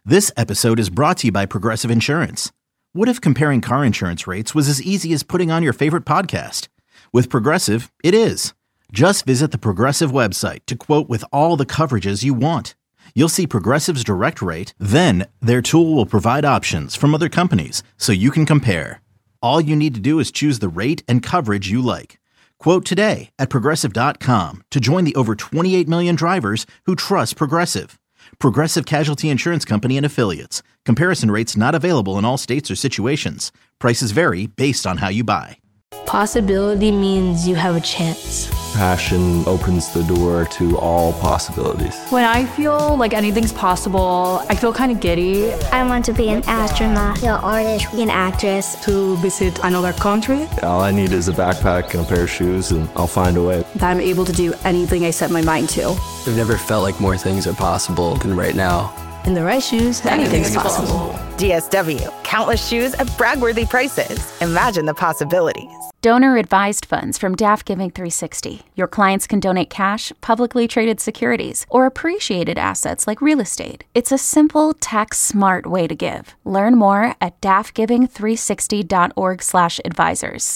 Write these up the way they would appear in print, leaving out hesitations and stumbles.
This episode is brought to you by Progressive Insurance. What if comparing car insurance rates was as easy as putting on your favorite podcast? With Progressive, it is. Just visit the Progressive website to quote with all the coverages you want. You'll see Progressive's direct rate, then their tool will provide options from other companies so you can compare. All you need to do is choose the rate and coverage you like. Quote today at Progressive.com to join the over 28 million drivers who trust Progressive. Progressive Casualty Insurance Company and Affiliates. Comparison rates not available in all states or situations. Prices vary based on how you buy. Possibility means you have a chance. Passion opens the door to all possibilities. When I feel like anything's possible, I feel kind of giddy. I want to be an astronaut, an artist, an actress. To visit another country. All I need is a backpack and a pair of shoes, and I'll find a way. That I'm able to do anything I set my mind to. I've never felt like more things are possible than right now. In the right shoes, anything's possible. DSW, countless shoes at brag-worthy prices. Imagine the possibilities. Donor-advised funds from DAF Giving 360. Your clients can donate cash, publicly traded securities, or appreciated assets like real estate. It's a simple, tax-smart way to give. Learn more at dafgiving360.org/advisors.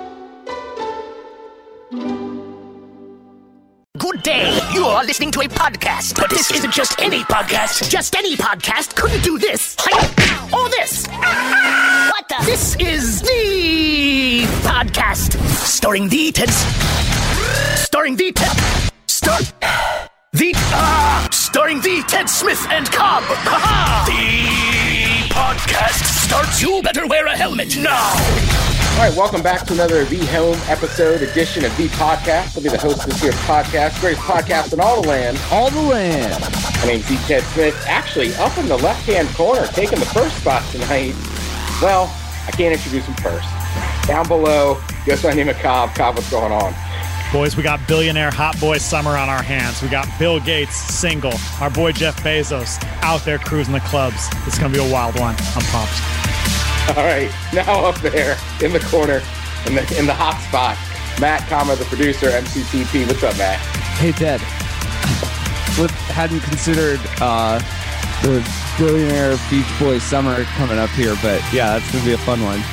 Good day. You are listening to a podcast, but this isn't just any podcast. Just any podcast couldn't do this. Or this. What the? This is the podcast starring the Ted. Starring the Ted. Starring the Ted Smith and Cobb. The podcast starts. You better wear a helmet now. All right, welcome back to another The Helm episode edition of The Podcast. I'll be the host of this here podcast, greatest podcast in all the land. All the land. My name's E. Ted Smith. Actually, up in the left-hand corner, taking the first spot tonight. Well, I can't introduce him first. Down below, goes by the name of Cobb. Cobb, what's going on? Boys, we got billionaire hot boy summer on our hands. We got Bill Gates single. Our boy Jeff Bezos out there cruising the clubs. It's going to be a wild one. I'm pumped. All right, now up there in the corner, in the hot spot, Matt, the producer, MCTP. What's up, Matt? Hey, Ted. Hadn't considered the billionaire Beach Boy summer coming up here, but yeah, that's going to be a fun one.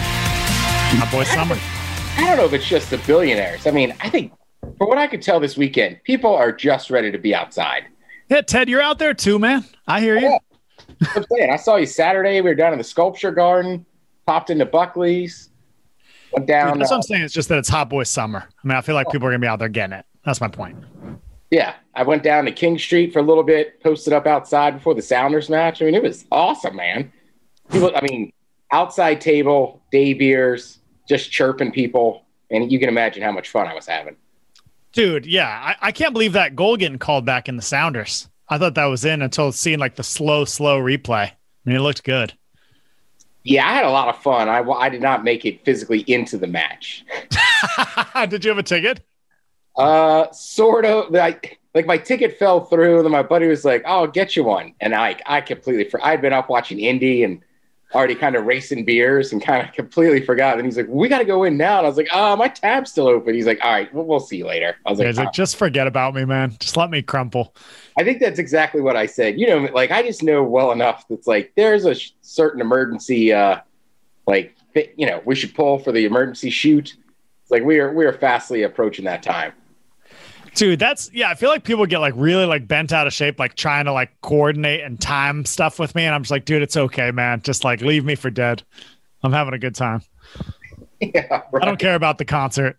Hot boy summer. I don't know if it's just the billionaires. I mean, I think, from what I could tell this weekend, people are just ready to be outside. Yeah, Ted, you're out there too, man. I hear you. Yeah. I'm saying, I saw you Saturday. We were down in the sculpture garden, popped into Buckley's, went down. Dude, that's what I'm saying. It's just that it's hot boy summer. I mean, I feel like people are going to be out there getting it. That's my point. Yeah. I went down to King Street for a little bit, posted up outside before the Sounders match. I mean, it was awesome, man. People, outside table, day beers, just chirping people. And you can imagine how much fun I was having. Dude, yeah. I can't believe that goal getting called back in the Sounders. I thought that was in until seeing like the slow replay. I mean, it looked good. Yeah, I had a lot of fun. I did not make it physically into the match. Did you have a ticket? Sort of. Like my ticket fell through, and then my buddy was like, "Oh, I'll get you one." And I completely I'd been up watching Indy and already kind of racing beers and kind of completely forgot. And he's like, "We got to go in now." And I was like, my tab's still open." He's like, "All right, we'll see you later." I was like, "Just forget about me, man. Just let me crumple." I think that's exactly what I said. You know, like I just know well enough that's like there's a certain emergency, we should pull for the emergency shoot. It's like we are fastly approaching that time. Dude, I feel like people get like really like bent out of shape, like trying to like coordinate and time stuff with me. And I'm just like, dude, it's okay, man. Just like leave me for dead. I'm having a good time. Yeah, right. I don't care about the concert.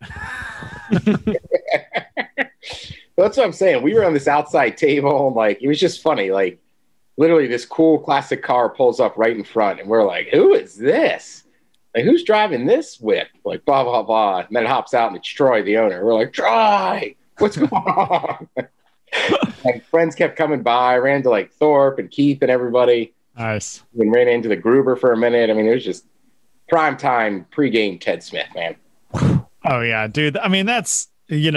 Well, that's what I'm saying. We were on this outside table, and like it was just funny. Like literally, this cool classic car pulls up right in front, and we're like, "Who is this? Like, who's driving this whip?" Like blah blah blah. And then it hops out, and it's Troy, the owner. We're like, "Troy, what's going on?" And friends kept coming by. Ran into like Thorpe and Keith and everybody. Nice. And ran into the Gruber for a minute. I mean, it was just prime time pregame Ted Smith, man. Oh yeah, dude. I mean, that's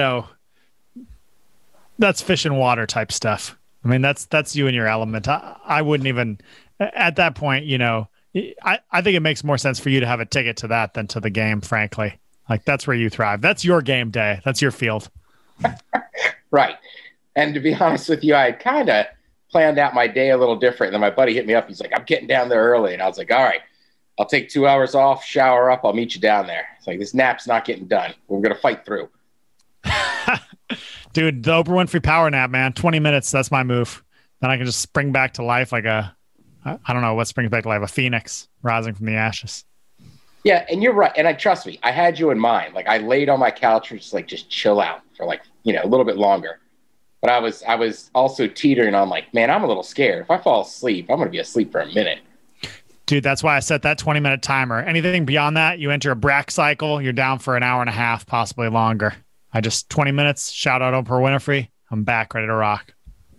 that's fish and water type stuff. I mean, that's you in your element. I wouldn't even at that point, I think it makes more sense for you to have a ticket to that than to the game, frankly. Like that's where you thrive. That's your game day. That's your field. Right. And to be honest with you, I kind of planned out my day a little different. And then my buddy hit me up. He's like, I'm getting down there early. And I was like, all right, I'll take 2 hours off, shower up. I'll meet you down there. It's like, this nap's not getting done. We're going to fight through. Dude, the Oprah Winfrey power nap, man. 20 minutes. That's my move. Then I can just spring back to life like I don't know what springs back to life, a phoenix rising from the ashes. Yeah, and you're right. And trust me, I had you in mind. Like, I laid on my couch and just chill out for a little bit longer. But I was also teetering on man, I'm a little scared. If I fall asleep, I'm going to be asleep for a minute. Dude, that's why I set that 20-minute timer. Anything beyond that, you enter a Brack cycle, you're down for an hour and a half, possibly longer. 20 minutes, shout out Oprah Winfrey. I'm back, ready to rock.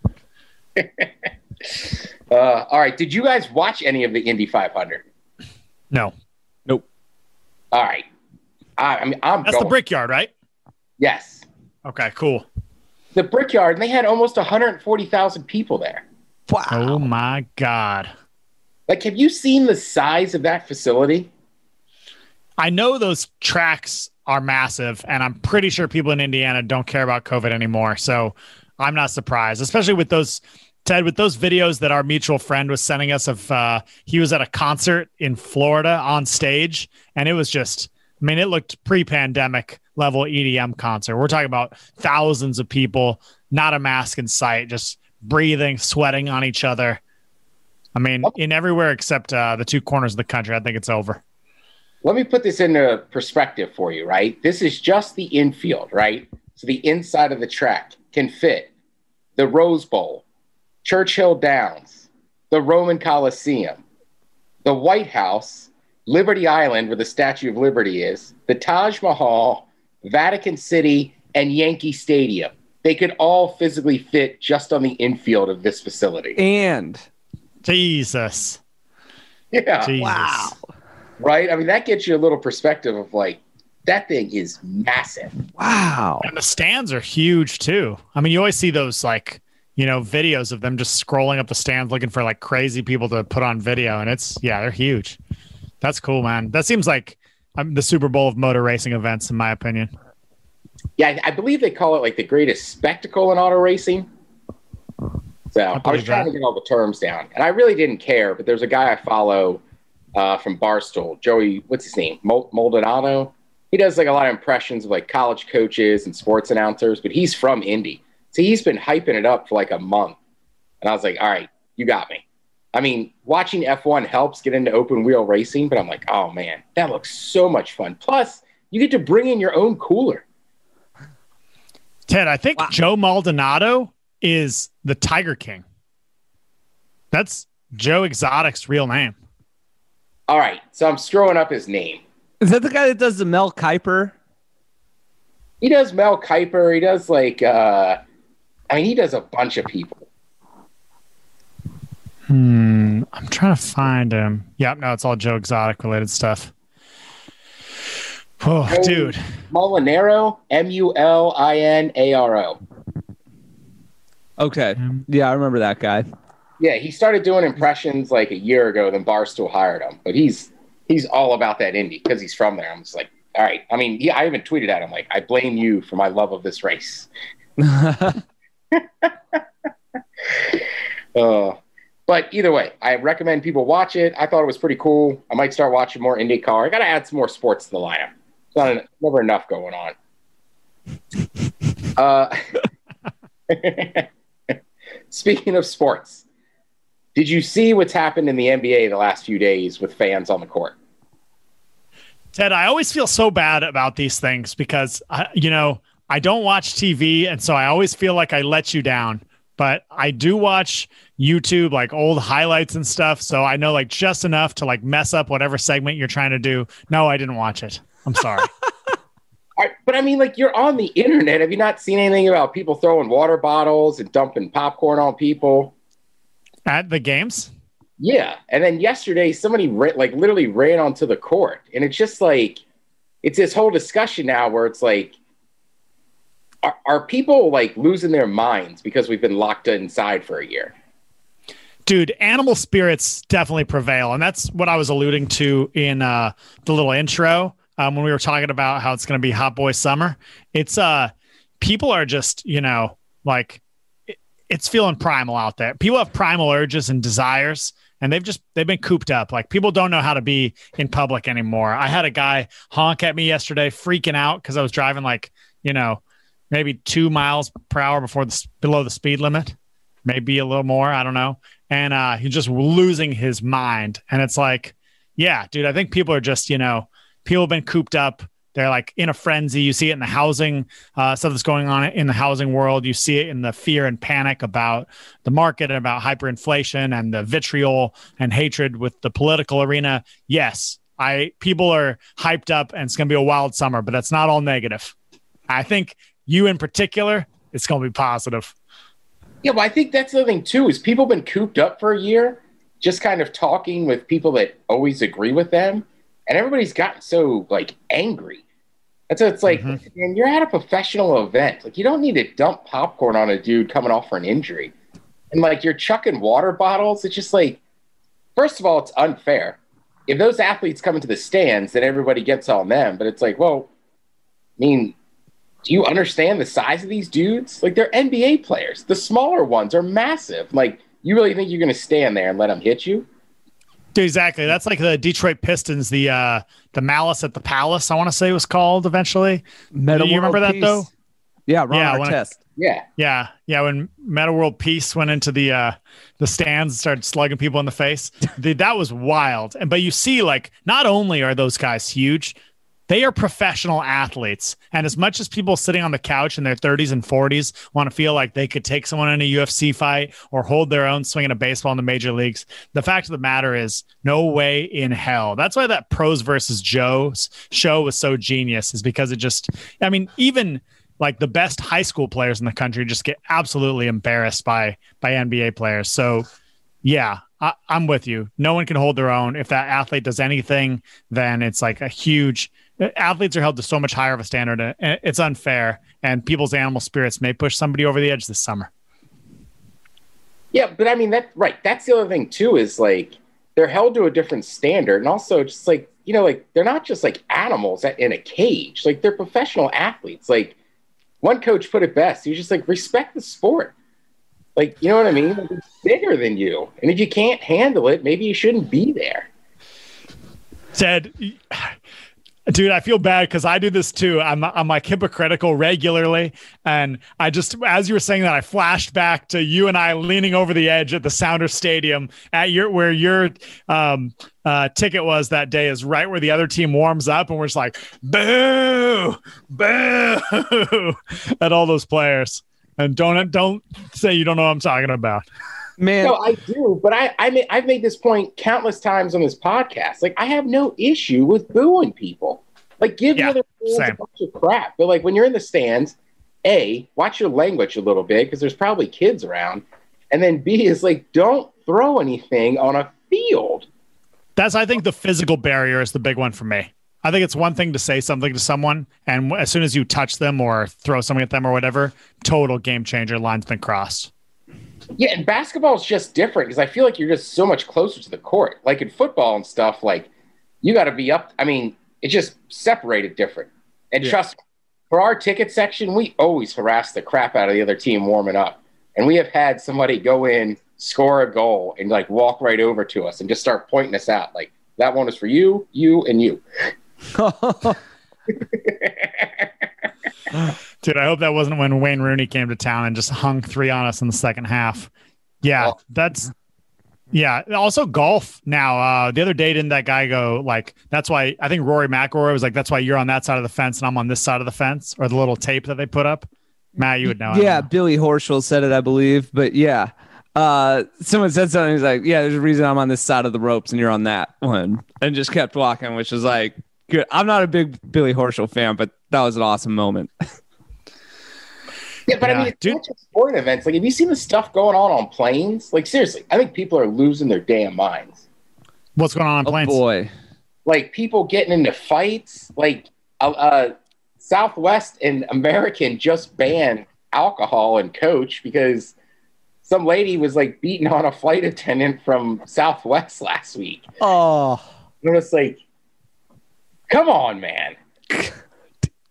All right. Did you guys watch any of the Indy 500? No. Nope. All right. I'm That's the Brickyard, right? Yes. Okay, cool. The Brickyard, and they had almost 140,000 people there. Wow. Oh, my God. Have you seen the size of that facility? I know those tracks are massive, and I'm pretty sure people in Indiana don't care about COVID anymore. So I'm not surprised, especially with those, Ted, with those videos that our mutual friend was sending us of he was at a concert in Florida on stage, and it was just, it looked pre-pandemic level EDM concert. We're talking about thousands of people, not a mask in sight, just breathing, sweating on each other. In everywhere except the two corners of the country, I think it's over. Let me put this into perspective for you, right? This is just the infield, right? So the inside of the track can fit the Rose Bowl, Churchill Downs, the Roman Coliseum, the White House, Liberty Island, where the Statue of Liberty is, the Taj Mahal, Vatican City, and Yankee Stadium. They could all physically fit just on the infield of this facility. And Jesus. Yeah. Jesus. Wow. Right? That gets you a little perspective of that thing is massive. Wow. And the stands are huge too. You always see those videos of them just scrolling up the stands looking for crazy people to put on video. And they're huge. That's cool, man. That seems like the Super Bowl of motor racing events, in my opinion. Yeah, I believe they call it the greatest spectacle in auto racing. So I was trying to get all the terms down, and I really didn't care. But there's a guy I follow from Barstool, Joey, what's his name? Maldonado. He does a lot of impressions of college coaches and sports announcers, but he's from Indy. So he's been hyping it up for a month. And I was like, all right, you got me. Watching F1 helps get into open wheel racing, but I'm like, oh man, that looks so much fun. Plus, you get to bring in your own cooler. Ted, I think Joe Maldonado is the Tiger King. That's Joe Exotic's real name. All right, so I'm screwing up his name. Is that the guy that does the Mel Kiper? He does Mel Kiper. He does he does a bunch of people. I'm trying to find him. Yep, no, it's all Joe Exotic related stuff. Oh, dude. Molinaro, Mulinaro. Okay. Yeah, I remember that guy. Yeah, he started doing impressions a year ago, then Barstool hired him. But he's all about that Indy because he's from there. I'm just like, all right. I even tweeted at him, I blame you for my love of this race. But either way, I recommend people watch it. I thought it was pretty cool. I might start watching more IndyCar. I got to add some more sports to the lineup. It's never enough going on. Speaking of sports, did you see what's happened in the NBA the last few days with fans on the court? Ted, I always feel so bad about these things because, I don't watch TV, and so I always feel like I let you down. But I do watch YouTube, old highlights and stuff, so I know just enough to mess up whatever segment you're trying to do. No, I didn't watch it. I'm sorry. But you're on the internet. Have you not seen anything about people throwing water bottles and dumping popcorn on people? At the games? Yeah. And then yesterday, somebody literally ran onto the court. And it's just it's this whole discussion now where it's are people losing their minds because we've been locked inside for a year? Dude, animal spirits definitely prevail. And that's what I was alluding to in the little intro when we were talking about how it's going to be hot boy summer. It's people are just, it's it's feeling primal out there. People have primal urges and desires, and they've been cooped up. Like, people don't know how to be in public anymore. I had a guy honk at me yesterday, freaking out because I was driving maybe 2 miles per hour below the speed limit, maybe a little more. I don't know. And he's just losing his mind. And it's like, yeah, dude, I think people are just, people have been cooped up. They're like in a frenzy. You see it in the housing stuff that's going on in the housing world. You see it in the fear and panic about the market and about hyperinflation and the vitriol and hatred with the political arena. Yes, people are hyped up, and it's going to be a wild summer, but that's not all negative. I think you in particular, it's going to be positive. Yeah, well, I think that's the thing too, is people have been cooped up for a year, just kind of talking with people that always agree with them. And everybody's gotten so angry. And so it's like, man, you're at a professional event. Like, you don't need to dump popcorn on a dude coming off for an injury. And you're chucking water bottles. It's just first of all, it's unfair. If those athletes come into the stands, then everybody gets on them. But it's like, well, I mean, do you understand the size of these dudes? They're NBA players. The smaller ones are massive. You really think you're going to stand there and let them hit you? Exactly. That's like the Detroit Pistons, the Malice at the Palace, I want to say it was called eventually. You remember that, though? Yeah, Ron Artest. Yeah. When Meta World Peace went into the stands and started slugging people in the face, that was wild. But you see, not only are those guys huge, they are professional athletes. And as much as people sitting on the couch in their 30s and 40s want to feel like they could take someone in a UFC fight or hold their own swinging a baseball in the major leagues, the fact of the matter is no way in hell. That's why that Pros versus Joe's show was so genius, is because even the best high school players in the country just get absolutely embarrassed by NBA players. So yeah, I'm with you. No one can hold their own. If that athlete does anything, then it's a huge... Athletes are held to so much higher of a standard. It's unfair, and people's animal spirits may push somebody over the edge this summer. Yeah, but I mean, that's the other thing too, is they're held to a different standard. And also just they're not just animals in a cage. They're professional athletes. One coach put it best. He was just respect the sport. You know what I mean? It's bigger than you. And if you can't handle it, maybe you shouldn't be there. Ted, dude, I feel bad because I do this too. I'm hypocritical regularly. And I just, as you were saying that, I flashed back to you and I leaning over the edge at the Sounder Stadium where your ticket was that day, is right where the other team warms up. And we're just boo, boo at all those players. And don't say you don't know what I'm talking about. Man. No, I do, but I've made this point countless times on this podcast. I have no issue with booing people. Give the other fans a bunch of crap. But when you're in the stands, A, watch your language a little bit, because there's probably kids around. And then B is don't throw anything on a field. I think the physical barrier is the big one for me. I think it's one thing to say something to someone, and as soon as you touch them or throw something at them or whatever, total game changer, line's been crossed. Yeah, and basketball is just different because I feel you're just so much closer to the court. In football and stuff, you got to be up. I mean, it's just separated different. And trust me, for our ticket section, we always harass the crap out of the other team warming up. And we have had somebody go in, score a goal, and walk right over to us and just start pointing us out. That one is for you, you, and you. Dude, I hope that wasn't when Wayne Rooney came to town and just hung 3 on us in the second half. Yeah, also golf now. The other day, didn't that guy go that's why I think Rory McIlroy was that's why you're on that side of the fence and I'm on this side of the fence, or the little tape that they put up? Matt, you would know. Yeah, Billy Horschel said it, I believe. But yeah, someone said something. He's there's a reason I'm on this side of the ropes and you're on that one, and just kept walking, which was good. I'm not a big Billy Horschel fan, but that was an awesome moment. Yeah, but I mean, it's not just sporting events. Have you seen the stuff going on planes? Seriously, I think people are losing their damn minds. What's going on planes? Oh, boy. People getting into fights. Southwest and American just banned alcohol and Coach because some lady was beating on a flight attendant from Southwest last week. Oh. And it was come on, man.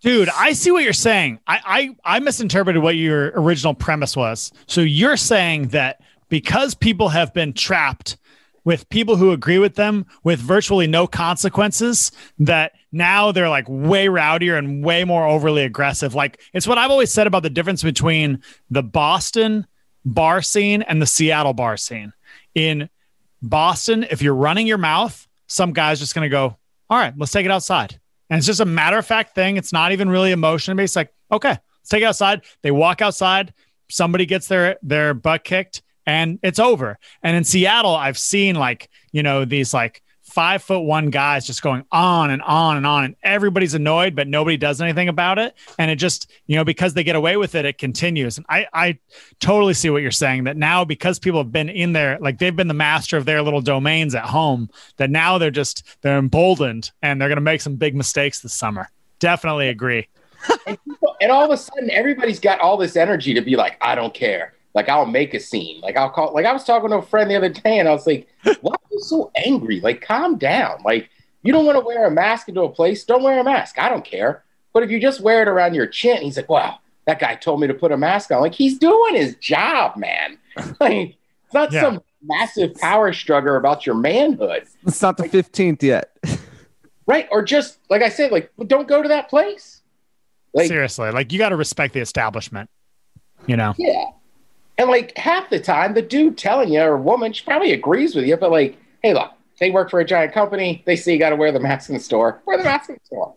Dude, I see what you're saying. I misinterpreted what your original premise was. So you're saying that because people have been trapped with people who agree with them with virtually no consequences, that now they're like way rowdier and way more overly aggressive. Like, it's what I've always said about the difference between the Boston bar scene and the Seattle bar scene. In Boston, if you're running your mouth, some guy's just going to go, all right, let's take it outside. And it's just a matter of fact thing. It's not even really emotion based. Like, okay, let's take it outside. They walk outside. Somebody gets their butt kicked and it's over. And in Seattle, I've seen these 5'1" guys just going on and on and on, and everybody's annoyed, but nobody does anything about it. And it just, because they get away with it, it continues. And I totally see what you're saying, that now because people have been in there, like they've been the master of their little domains at home, that now they're emboldened and they're going to make some big mistakes this summer. Definitely agree. And all of a sudden, everybody's got all this energy to be like, I don't care. Like, I'll make a scene. Like, I'll call. Like, I was talking to a friend the other day, and I was like, why are you so angry? Like, calm down. Like, you don't want to wear a mask into a place? Don't wear a mask. I don't care. But if you just wear it around your chin, he's like, wow, that guy told me to put a mask on. Like, he's doing his job, man. Like, it's not some massive power struggle about your manhood. It's not the 15th yet. Right. Or just, like I said, like, don't go to that place. Like, seriously, like, you got to respect the establishment, Yeah. And like half the time, the dude telling you, or woman, she probably agrees with you, but like, hey, look, they work for a giant company. They say you got to wear the mask in the store. Wear the mask in the store.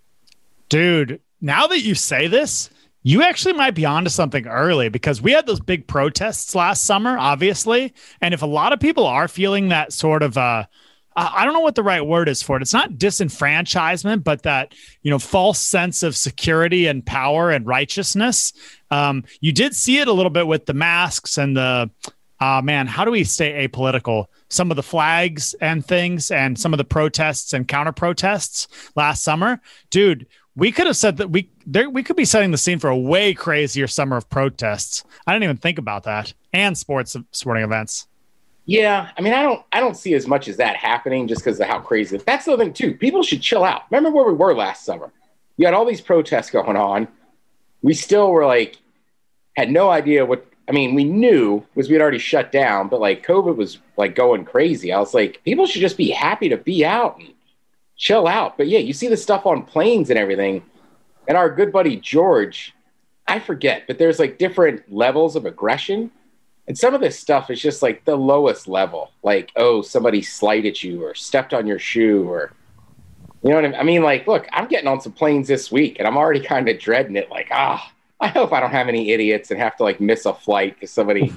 Dude, now that you say this, you actually might be onto something early, because we had those big protests last summer, obviously. And if a lot of people are feeling that sort of, I don't know what the right word is for it. It's not disenfranchisement, but that, false sense of security and power and righteousness. You did see it a little bit with the masks and the, how do we stay apolitical? Some of the flags and things and some of the protests and counter protests last summer. Dude, we could have said that we could be setting the scene for a way crazier summer of protests. I didn't even think about that. And sporting events. Yeah, I mean, I don't see as much as that happening just because of how crazy. That's the thing too. People should chill out. Remember where we were last summer? You had all these protests going on. We still were had no idea what. I mean, we knew because we had already shut down, but COVID was going crazy. I was like, people should just be happy to be out and chill out. But yeah, you see the stuff on planes and everything. And our good buddy George, I forget, but there's different levels of aggression. And some of this stuff is just the lowest level. Somebody slighted you or stepped on your shoe or, you know what I mean? Look, I'm getting on some planes this week and I'm already kind of dreading it. I hope I don't have any idiots and have to miss a flight because somebody,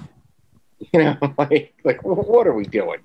what are we doing?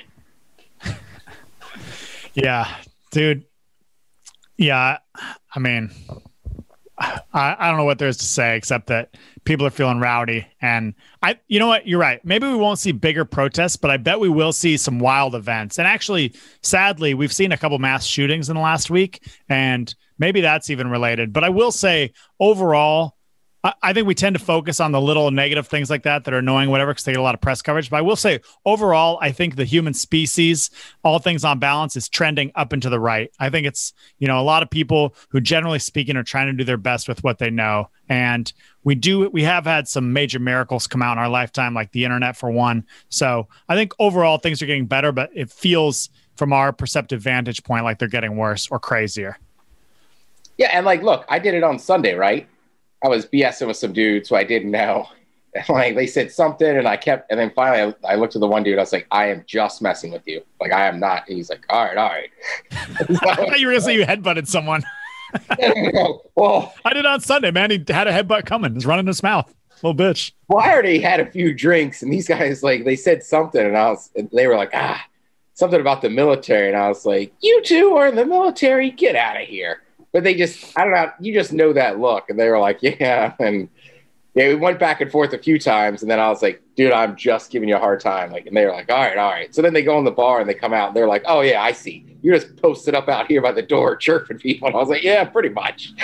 Yeah, dude. Yeah. I mean, I don't know what there is to say except that people are feeling rowdy. And you know what? You're right. Maybe we won't see bigger protests, but I bet we will see some wild events. And actually, sadly, we've seen a couple mass shootings in the last week, and maybe that's even related. But I will say overall, I think we tend to focus on the little negative things like that are annoying, whatever, because they get a lot of press coverage. But I will say overall, I think the human species, all things on balance, is trending up and to the right. I think it's, a lot of people who generally speaking are trying to do their best with what they know. And we have had some major miracles come out in our lifetime, like the internet for one. So I think overall things are getting better, but it feels from our perceptive vantage point like they're getting worse or crazier. Yeah. And look, I did it on Sunday, right? I was BSing with some dudes who I didn't know. And they said something and and then finally I looked at the one dude. I was like, I am just messing with you. I am not. And he's like, all right. I thought you were going to say you headbutted someone. Well, I did on Sunday, man. He had a headbutt coming. He's running his mouth. Little bitch. Well, I already had a few drinks and these guys, they said something and they were like, something about the military. And I was like, you two are in the military. Get out of here. But they just, I don't know, you just know that look. And they were like, yeah. And yeah, we went back and forth a few times. And then I was like, dude, I'm just giving you a hard time. And they were like, all right. So then they go in the bar and they come out and they're like, oh, yeah, I see. You're just posted up out here by the door chirping people. And I was like, yeah, pretty much.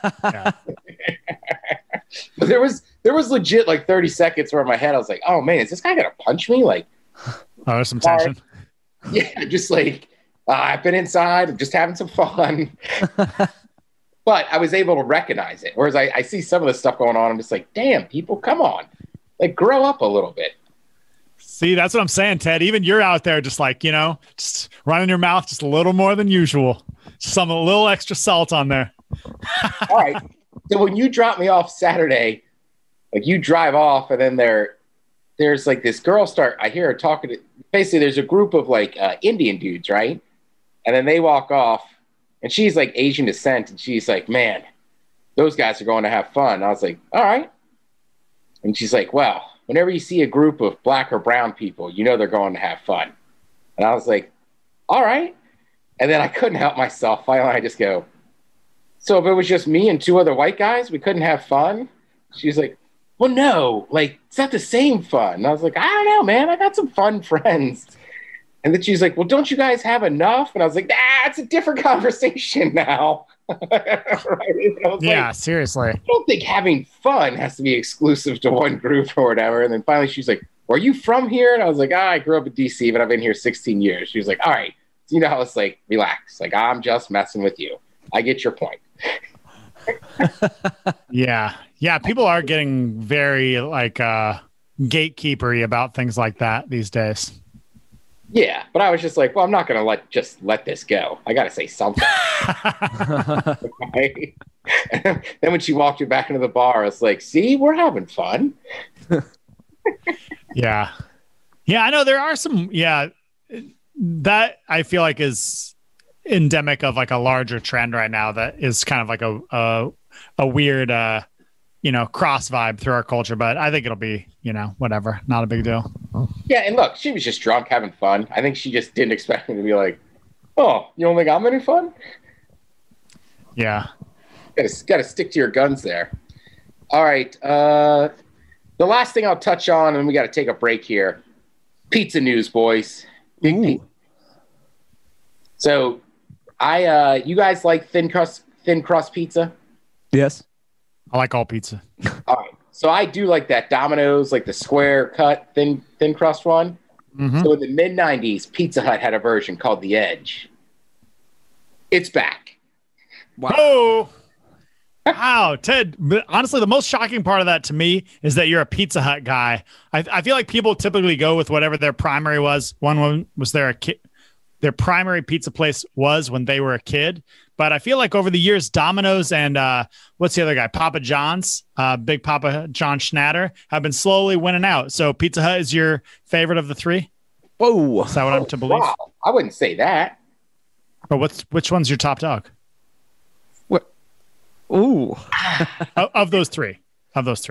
But there was legit 30 seconds where in my head I was like, oh, man, is this guy going to punch me? There's some tension. Yeah, just I've been inside. I'm just having some fun. but I was able to recognize it. Whereas I see some of the stuff going on, I'm just like, damn, people, come on. Like, grow up a little bit. See, that's what I'm saying, Ted. Even you're out there just like, just running your mouth just a little more than usual. Just a little extra salt on there. All right. So when you drop me off Saturday, like you drive off and then there's like this girl I hear her talking to, basically there's a group of like Indian dudes, right? And then they walk off and she's like Asian descent and she's like, man, those guys are going to have fun. And I was like, all right. And she's like, well, whenever you see a group of black or brown people, you know they're going to have fun. And I was like, all right. And then I couldn't help myself. Finally, I just go, so if it was just me and two other white guys, we couldn't have fun? She's like, well, no, like, it's not the same fun. And I was like, I don't know, man. I got some fun friends. And then she's like, well, don't you guys have enough? And I was like, it's a different conversation now. Right? Yeah, seriously. I don't think having fun has to be exclusive to one group or whatever. And then finally she's like, are you from here? And I was like, I grew up in DC, but I've been here 16 years. She was like, all right. So, it's like, relax. Like, I'm just messing with you. I get your point. Yeah. People are getting very like gatekeepery about things like that these days. Yeah, but I was just like, well, I'm not going to let this go. I got to say something. Right? Then when she walked me back into the bar, I was like, see, we're having fun. Yeah. I know there are some, that I feel like is endemic of like a larger trend right now that is kind of like a weird, cross vibe through our culture, but I think it'll be, whatever, not a big deal. Yeah, and look, she was just drunk having fun. I think she just didn't expect me to be like, oh, you don't think I'm any fun? Yeah. Got to stick to your guns there. All right. The last thing I'll touch on, and we got to take a break here. Pizza news, boys. Big pizza. So, you guys like thin crust pizza? Yes. I like all pizza. All right. So I do like that Domino's, like the square cut thin crust one. Mm-hmm. So in the mid 90s, Pizza Hut had a version called the Edge. It's back. Wow. Wow, Ted. Honestly, the most shocking part of that to me is that you're a Pizza Hut guy. I feel like people typically go with whatever their primary was. One was their primary pizza place was when they were a kid. But I feel like over the years, Domino's and what's the other guy? Papa John's, Big Papa John Schnatter, have been slowly winning out. So Pizza Hut is your favorite of the three? Whoa. Is that what I'm to believe? Wow. I wouldn't say that. But which one's your top dog? What? Ooh. Of those three. That's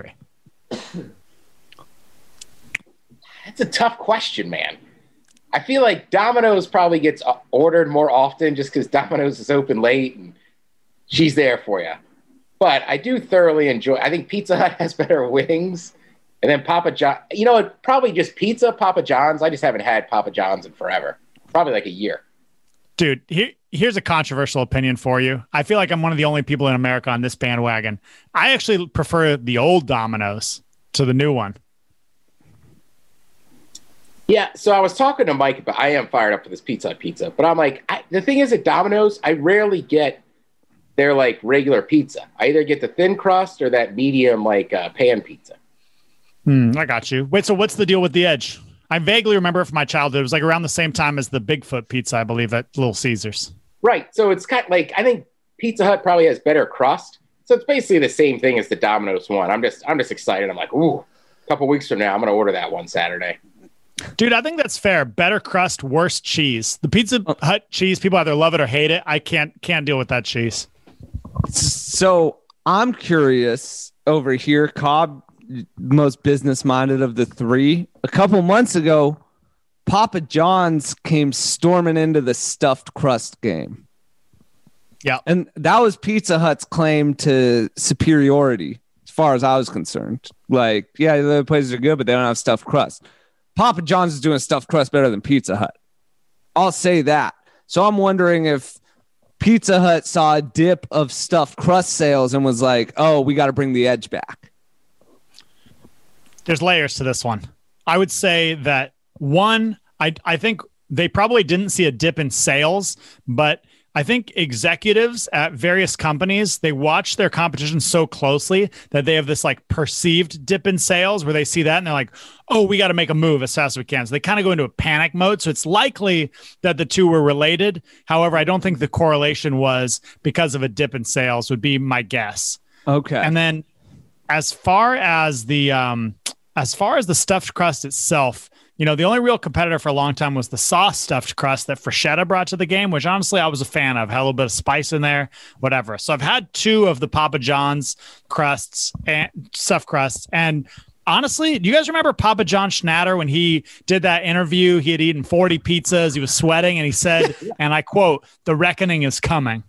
a tough question, man. I feel like Domino's probably gets ordered more often just because Domino's is open late and she's there for you. But I do thoroughly enjoy. I think Pizza Hut has better wings, and then Papa John. Probably just pizza, Papa John's. I just haven't had Papa John's in forever. Probably like a year. Dude, here's a controversial opinion for you. I feel like I'm one of the only people in America on this bandwagon. I actually prefer the old Domino's to the new one. Yeah, so I was talking to Mike, but I am fired up for this Pizza Hut pizza. But I'm like, the thing is at Domino's, I rarely get their like regular pizza. I either get the thin crust or that medium like pan pizza. I got you. Wait, so what's the deal with the Edge? I vaguely remember it from my childhood. It was like around the same time as the Bigfoot pizza, I believe, at Little Caesars. Right. So it's kind of like, I think Pizza Hut probably has better crust. So it's basically the same thing as the Domino's one. I'm just excited. I'm like, ooh, a couple weeks from now, I'm going to order that one Saturday. Dude, I think that's fair. Better crust, worse cheese. The Pizza Hut cheese, people either love it or hate it. I can't deal with that cheese. So I'm curious over here, Cobb, most business-minded of the three. A couple months ago, Papa John's came storming into the stuffed crust game. Yeah. And that was Pizza Hut's claim to superiority, as far as I was concerned. Like, yeah, the other places are good, but they don't have stuffed crust. Papa John's is doing stuffed crust better than Pizza Hut. I'll say that. So I'm wondering if Pizza Hut saw a dip of stuffed crust sales and was like, oh, we got to bring the Edge back. There's layers to this one. I would say that one, I think they probably didn't see a dip in sales, but I think executives at various companies, they watch their competition so closely that they have this like perceived dip in sales where they see that and they're like, oh, we got to make a move as fast as we can. So they kind of go into a panic mode. So it's likely that the two were related. However, I don't think the correlation was because of a dip in sales would be my guess. Okay. And then as far as the stuffed crust itself, you know, the only real competitor for a long time was the sauce stuffed crust that Freshetta brought to the game, which honestly I was a fan of. Had a little bit of spice in there, whatever. So I've had 2 of the Papa John's crusts and stuffed crusts. And honestly, do you guys remember Papa John Schnatter when he did that interview? He had eaten 40 pizzas. He was sweating and he said, and I quote, "The reckoning is coming."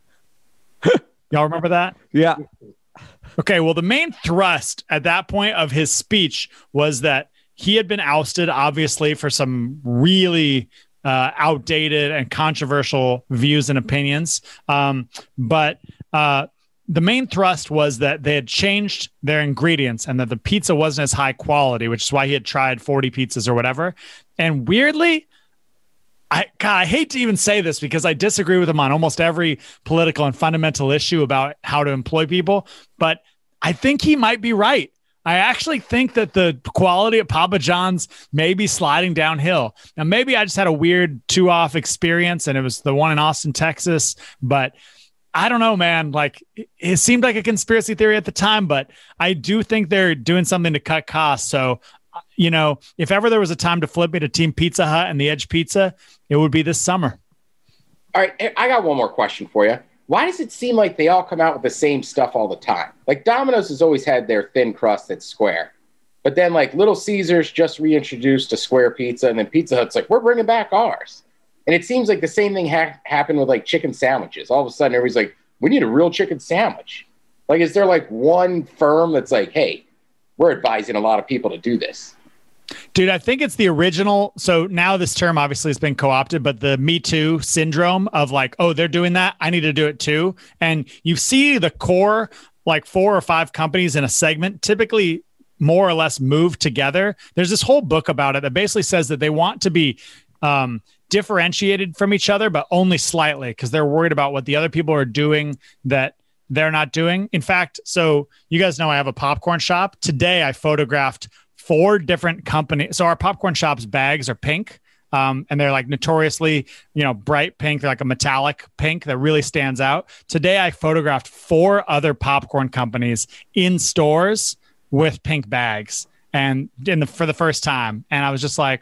Y'all remember that? Yeah. Okay. Well, the main thrust at that point of his speech was that he had been ousted, obviously, for some really outdated and controversial views and opinions. But the main thrust was that they had changed their ingredients and that the pizza wasn't as high quality, which is why he had tried 40 pizzas or whatever. And weirdly, I hate to even say this because I disagree with him on almost every political and fundamental issue about how to employ people, but I think he might be right. I actually think that the quality of Papa John's may be sliding downhill. Now, maybe I just had a weird 2-off experience and it was the one in Austin, Texas, but I don't know, man. Like, it seemed like a conspiracy theory at the time, but I do think they're doing something to cut costs. So, you know, if ever there was a time to flip me to Team Pizza Hut and the Edge Pizza, it would be this summer. All right. I got one more question for you. Why does it seem like they all come out with the same stuff all the time? Like Domino's has always had their thin crust that's square. But then like Little Caesars just reintroduced a square pizza, and then Pizza Hut's like, we're bringing back ours. And it seems like the same thing happened with like chicken sandwiches. All of a sudden everybody's like, we need a real chicken sandwich. Like, is there like one firm that's like, hey, we're advising a lot of people to do this? Dude, I think it's the original. So now this term obviously has been co-opted, but the Me Too syndrome of like, oh, they're doing that, I need to do it too. And you see the core, like 4 or 5 companies in a segment typically more or less move together. There's this whole book about it that basically says that they want to be differentiated from each other, but only slightly because they're worried about what the other people are doing that they're not doing. In fact, so you guys know I have a popcorn shop. Today I photographed 4 different companies. So our popcorn shop's bags are pink, and they're like notoriously, you know, bright pink. They're like a metallic pink that really stands out. Today, I photographed 4 other popcorn companies in stores with pink bags, and for the first time. And I was just like,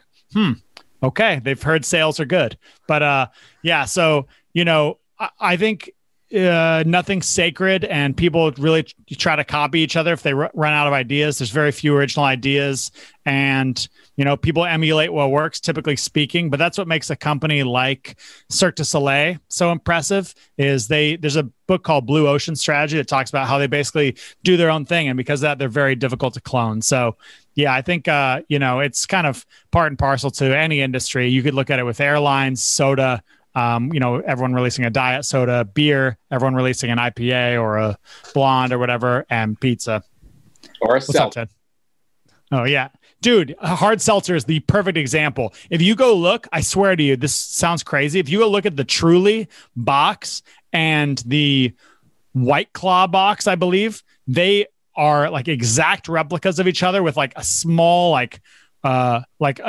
okay, they've heard sales are good. But yeah, so you know, I think. Nothing's sacred, and people really try to copy each other if they run out of ideas. There's very few original ideas, and you know, people emulate what works, typically speaking. But that's what makes a company like Cirque du Soleil so impressive. Is there's a book called Blue Ocean Strategy that talks about how they basically do their own thing, and because of that, they're very difficult to clone. So yeah, I think you know, it's kind of part and parcel to any industry. You could look at it with airlines, soda. You know, everyone releasing a diet soda, beer, everyone releasing an IPA or a blonde or whatever, and pizza. Or a seltzer. Oh, yeah. Dude, a hard seltzer is the perfect example. If you go look, I swear to you, this sounds crazy. If you go look at the Truly box and the White Claw box, I believe, they are like exact replicas of each other with like a small, like a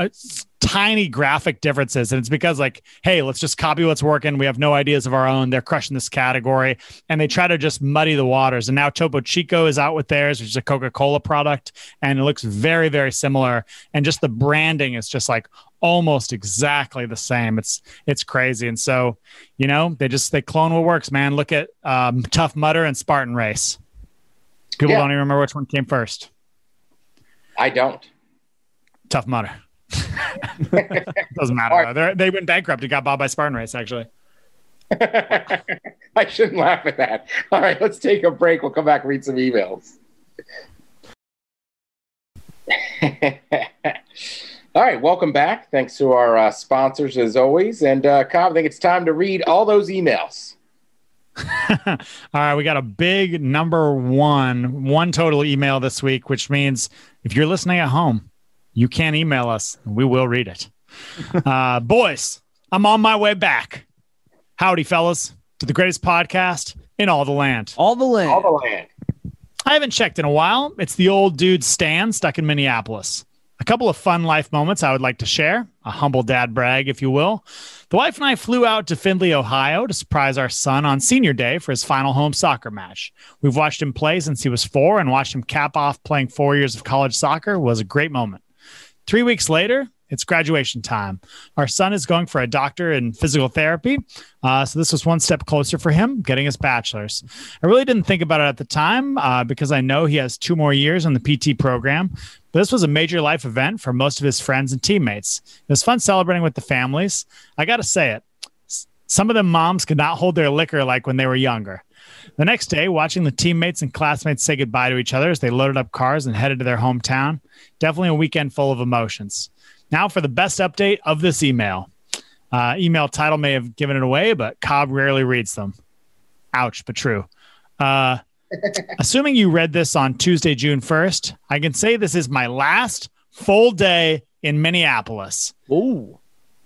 tiny graphic differences. And it's because like, hey, let's just copy what's working. We have no ideas of our own. They're crushing this category, and they try to just muddy the waters. And now Topo Chico is out with theirs, which is a Coca-Cola product, and it looks very, very similar. And just the branding is just like almost exactly the same. It's crazy. And so, you know, they clone what works, man. Look at Tough Mudder and Spartan Race. People don't even remember which one came first. I don't. Tough Mudder. Doesn't matter. Right. They went bankrupt. It got bought by Spartan Race, actually. I shouldn't laugh at that. All right, let's take a break. We'll come back and read some emails. All right, welcome back. Thanks to our sponsors, as always. And, Cobb, I think it's time to read all those emails. All right, we got a big number one total email this week, which means if you're listening at home, you can email us and we will read it. Boys, I'm on my way back. Howdy, fellas, to the greatest podcast in all the land. All the land. All the land. I haven't checked in a while. It's the old dude Stan stuck in Minneapolis. A couple of fun life moments I would like to share. A humble dad brag, if you will. The wife and I flew out to Findlay, Ohio to surprise our son on senior day for his final home soccer match. We've watched him play since he was 4, and watched him cap off playing 4 years of college soccer was a great moment. 3 weeks later, it's graduation time. Our son is going for a doctor in physical therapy. So this was one step closer for him, getting his bachelor's. I really didn't think about it at the time because I know he has 2 more years on the PT program. But this was a major life event for most of his friends and teammates. It was fun celebrating with the families. I got to say it. Some of them moms could not hold their liquor like when they were younger. The next day, watching the teammates and classmates say goodbye to each other as they loaded up cars and headed to their hometown. Definitely a weekend full of emotions. Now for the best update of this email. Email title may have given it away, but Cobb rarely reads them. Ouch, but true. Assuming you read this on Tuesday, June 1st, I can say this is my last full day in Minneapolis. Ooh.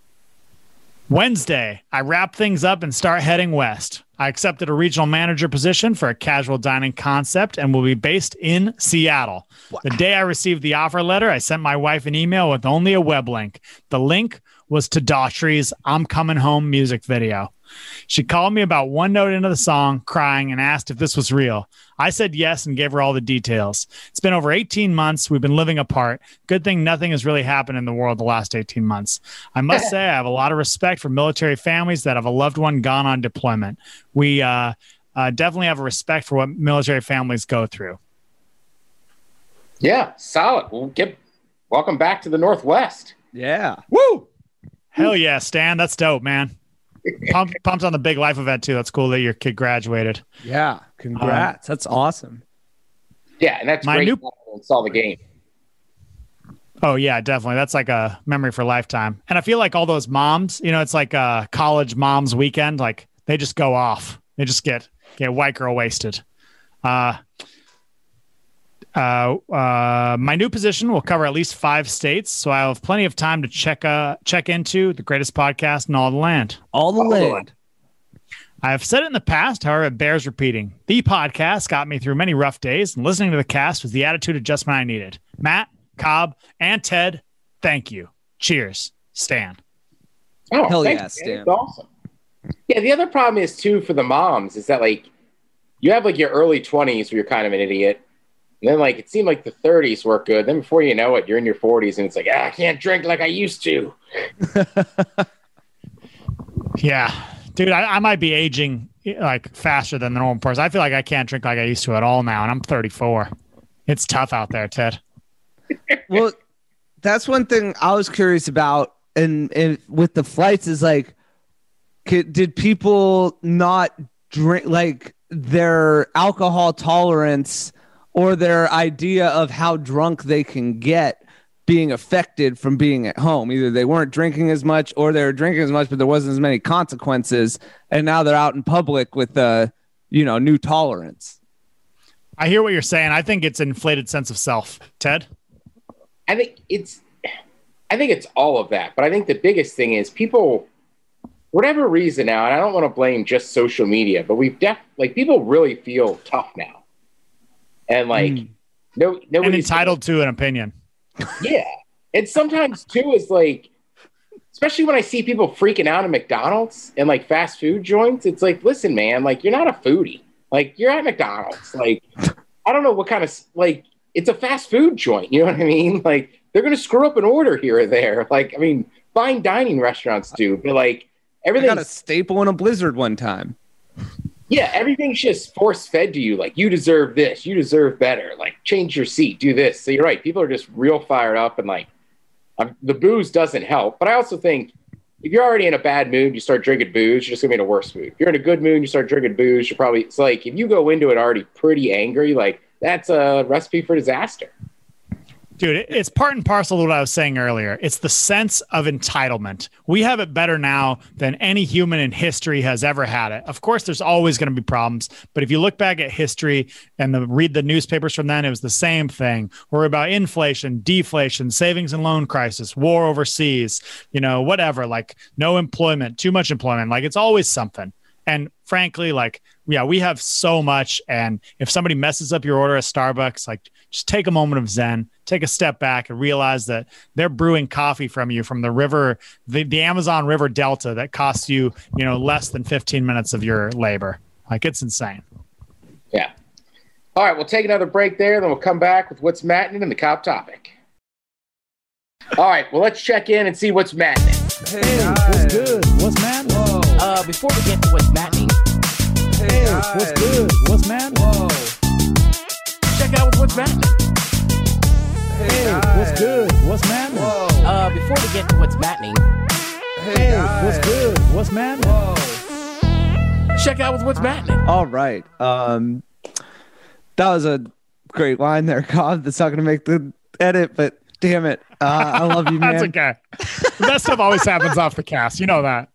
Wednesday, I wrap things up and start heading west. I accepted a regional manager position for a casual dining concept and will be based in Seattle. The day I received the offer letter, I sent my wife an email with only a web link. The link was to Daughtry's I'm Coming Home music video. She called me about one note into the song, crying, and asked if this was real. I said yes and gave her all the details. It's been over 18 months. We've been living apart. Good thing nothing has really happened in the world the last 18 months. I must say I have a lot of respect for military families that have a loved one gone on deployment. We definitely have a respect for what military families go through. Yeah, solid. Welcome back to the Northwest. Yeah. Woo! Hell yeah, Stan. That's dope, man. Pumped on the big life event too. That's cool that your kid graduated. Yeah, congrats. That's awesome. Yeah, and that's great. Saw the game. Oh yeah, definitely. That's like a memory for a lifetime. And I feel like all those moms, it's like a college moms weekend. Like they just go off. They just get white girl wasted. My new position will cover at least 5 states, so I'll have plenty of time to check into the greatest podcast in all the land. All the land. I have said it in the past, however, it bears repeating. The podcast got me through many rough days, and listening to the cast was the attitude adjustment I needed. Matt, Cobb, and Ted, thank you. Cheers. Stan. Oh, hell yeah, thanks, Stan. It's awesome. Yeah, the other problem is, too, for the moms, is that, like, you have, like, your early 20s where you're kind of an idiot. And then, like, it seemed like the 30s work good. Then before you know it, you're in your 40s, and it's like, I can't drink like I used to. Yeah. Dude, I might be aging, like, faster than the normal person. I feel like I can't drink like I used to at all now, and I'm 34. It's tough out there, Ted. Well, that's one thing I was curious about, and with the flights is, like, did people not drink, like, their alcohol tolerance or their idea of how drunk they can get being affected from being at home? Either they weren't drinking as much or they were drinking as much, but there wasn't as many consequences. And now they're out in public with new tolerance. I hear what you're saying. I think it's an inflated sense of self. Ted? I think it's all of that. But I think the biggest thing is people, whatever reason now, and I don't want to blame just social media, but people really feel tough now. And nobody's entitled to an opinion. Yeah. And sometimes too is like, especially when I see people freaking out at McDonald's and like fast food joints, it's like, listen, man, like you're not a foodie. Like you're at McDonald's. Like, I don't know what kind of, like, it's a fast food joint. You know what I mean? Like they're going to screw up an order here or there. Like, I mean, fine dining restaurants do, but like everything. I got a staple in a Blizzard one time. Yeah, everything's just force-fed to you. Like, you deserve this. You deserve better. Like, change your seat. Do this. So you're right. People are just real fired up. And, like, the booze doesn't help. But I also think if you're already in a bad mood, you start drinking booze, you're just going to be in a worse mood. If you're in a good mood and you start drinking booze, you're probably – it's like if you go into it already pretty angry, like, that's a recipe for disaster. Dude, it's part and parcel of what I was saying earlier. It's the sense of entitlement. We have it better now than any human in history has ever had it. Of course, there's always going to be problems. But if you look back at history and read the newspapers from then, it was the same thing. We're about inflation, deflation, savings and loan crisis, war overseas, whatever, like no employment, too much employment. Like it's always something. And frankly, we have so much. And if somebody messes up your order at Starbucks, just take a moment of Zen, take a step back and realize that they're brewing coffee from you from the river, the Amazon River Delta that costs you, less than 15 minutes of your labor. It's insane. Yeah. All right. We'll take another break there. Then we'll come back with what's maddening and the cop topic. All right. Well, let's check in and see what's maddening. Hey, what's good? What's maddening? Before we get to what's maddening. Hey, what's good? What's maddening? Check out what's maddening. Hey, what's good? What's maddening? Before we get to what's maddening. Hey, what's good? What's maddening? Check out what's maddening. All right. That was a great line there, Cobb. That's not going to make the edit, but damn it. I love you, man. That's okay. The best stuff always happens off the cast. You know that.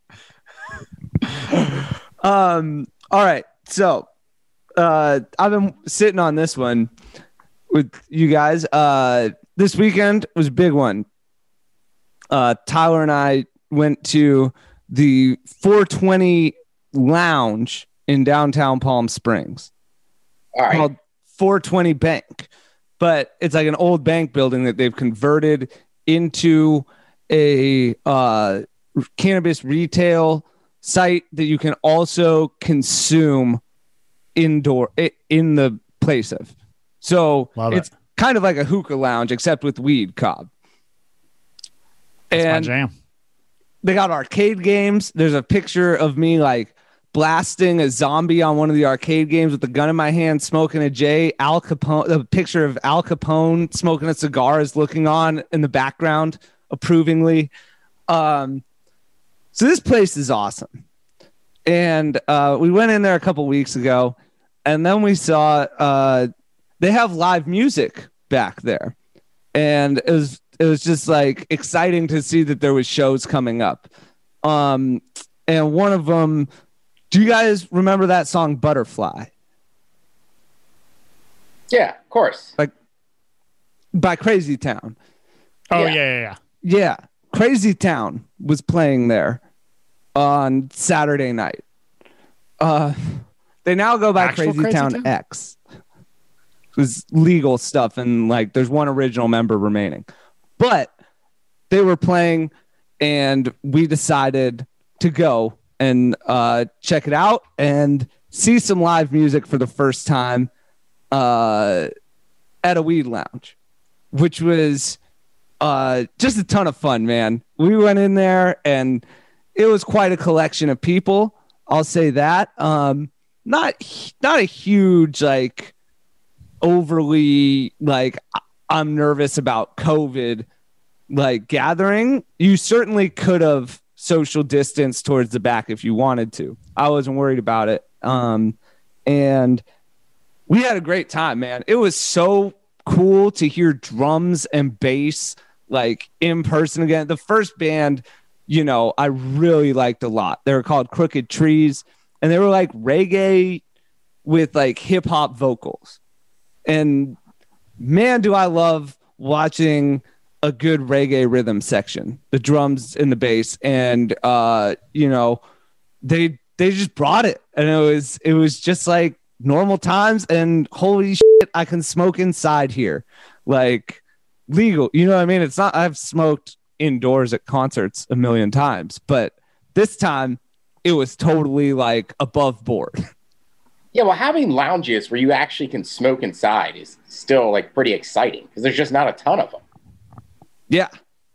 All right. So I've been sitting on this one with you guys. This weekend was a big one. Tyler and I went to the 420 Lounge in downtown Palm Springs. All right. Called 420 Bank. But it's like an old bank building that they've converted into a cannabis retail site that you can also consume indoor in the place of. So it's kind of like a hookah lounge, except with weed, Cobb. That's and my jam. They got arcade games. There's a picture of me blasting a zombie on one of the arcade games with a gun in my hand, smoking a J. Al Capone, a picture of Al Capone smoking a cigar is looking on in the background approvingly. So this place is awesome. And we went in there a couple weeks ago, and then we saw they have live music back there. And it was just exciting to see that there was shows coming up. And one of them, do you guys remember that song Butterfly? Yeah, of course. By Crazy Town. Oh, yeah. Yeah. Crazy Town was playing there on Saturday night. They now go by Crazy Town X. It was legal stuff, and there's one original member remaining. But they were playing, and we decided to go and check it out and see some live music for the first time at a weed lounge, which was just a ton of fun, man. We went in there, and it was quite a collection of people. I'll say that. Not a huge, overly, I'm nervous about COVID, gathering. You certainly could have social distance towards the back if you wanted to. I wasn't worried about it. And we had a great time, man. It was so cool to hear drums and bass in person again. The first band, I really liked a lot. They were called Crooked Trees, and they were reggae with hip hop vocals. And man, do I love watching a good reggae rhythm section, the drums and the bass, and they just brought it, and it was just normal times, and holy shit, I can smoke inside here, legal. You know what I mean? It's not. I've smoked indoors at concerts a million times, but this time it was totally above board. Yeah, well, having lounges where you actually can smoke inside is still pretty exciting because there's just not a ton of them. Yeah.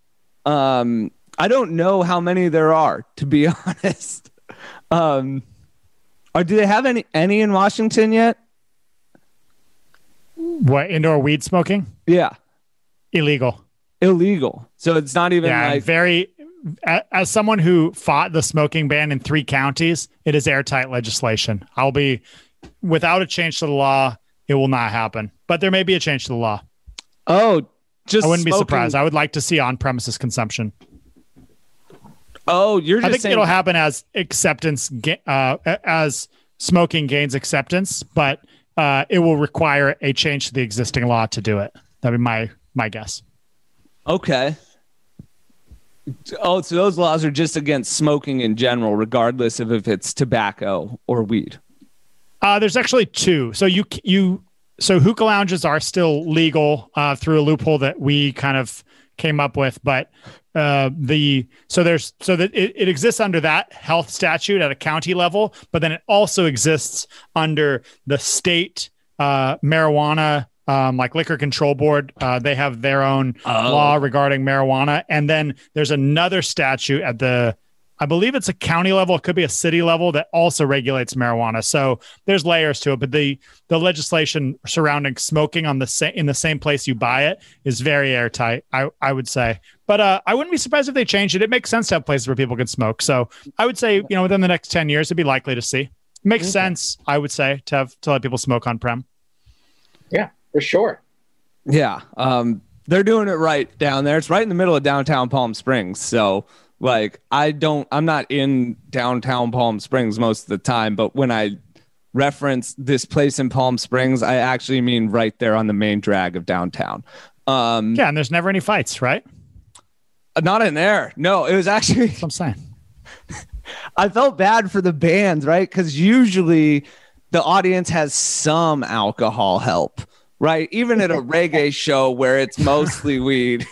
I don't know how many there are, to be honest. Do they have any in Washington yet? What, indoor weed smoking? Yeah. Illegal. So it's not even as someone who fought the smoking ban in 3 counties, it is airtight legislation. I'll be without a change to the law. It will not happen, but there may be a change to the law. Oh, just I wouldn't be smoking- surprised. I would like to see on-premises consumption. Oh, you're just I think saying it'll happen as acceptance, as smoking gains acceptance, but it will require a change to the existing law to do it. That'd be my guess. Okay. Oh, so those laws are just against smoking in general, regardless of if it's tobacco or weed. There's actually two. So so hookah lounges are still legal through a loophole that we kind of came up with, but it exists under that health statute at a county level, but then it also exists under the state marijuana, like Liquor Control Board. They have their own law regarding marijuana, and then there's another statute at I believe it's a county level, it could be a city level, that also regulates marijuana. So there's layers to it, but the legislation surrounding smoking in the same place you buy it is very airtight, I would say. But I wouldn't be surprised if they changed it. It makes sense to have places where people can smoke. So I would say, within the next 10 years, it'd be likely to see. It makes sense, I would say, to let people smoke on prem. Yeah, for sure. Yeah. They're doing it right down there. It's right in the middle of downtown Palm Springs. So I'm not in downtown Palm Springs most of the time, but when I reference this place in Palm Springs, I actually mean right there on the main drag of downtown. And there's never any fights, right? Not in there. No, it was actually. That's what I'm saying. I felt bad for the bands, right? Because usually the audience has some alcohol help, right? Even at a reggae show where it's mostly weed.